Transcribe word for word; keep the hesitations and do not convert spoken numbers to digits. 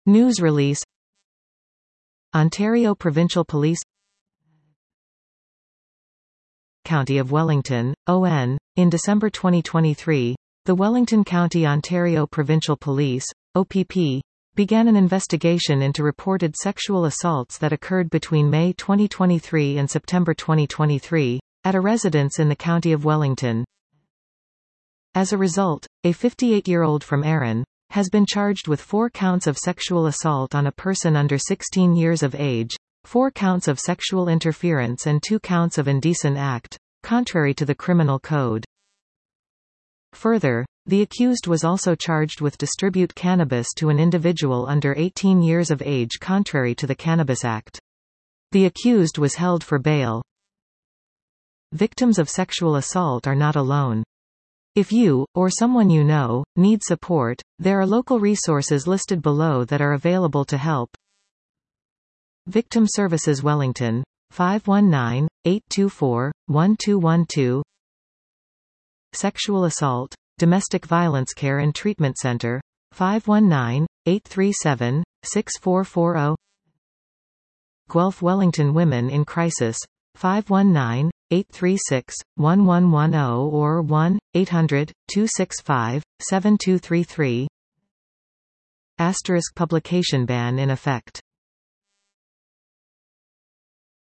News release. Ontario Provincial Police. County of Wellington, O N. In December twenty twenty-three, the Wellington County Ontario Provincial Police, O P P, began an investigation into reported sexual assaults that occurred between May twenty twenty-three and September twenty twenty-three, at a residence in the County of Wellington. As a result, a fifty-eight-year-old from Erin has been charged with four counts of sexual assault on a person under sixteen years of age, four counts of sexual interference and two counts of indecent act, contrary to the criminal code. Further, the accused was also charged with distribute cannabis to an individual under eighteen years of age contrary to the Cannabis Act. The accused was held for bail. Victims of sexual assault are not alone. If you, or someone you know, need support, there are local resources listed below that are available to help. Victim Services Wellington, five one nine, eight two four, one two one two. Sexual Assault, Domestic Violence Care and Treatment Center, five one nine, eight three seven, six four four zero. Guelph Wellington Women in Crisis, five one nine, eight three six, one one one zero or one eight hundred, two six five, seven two three three. Asterisk publication ban in effect.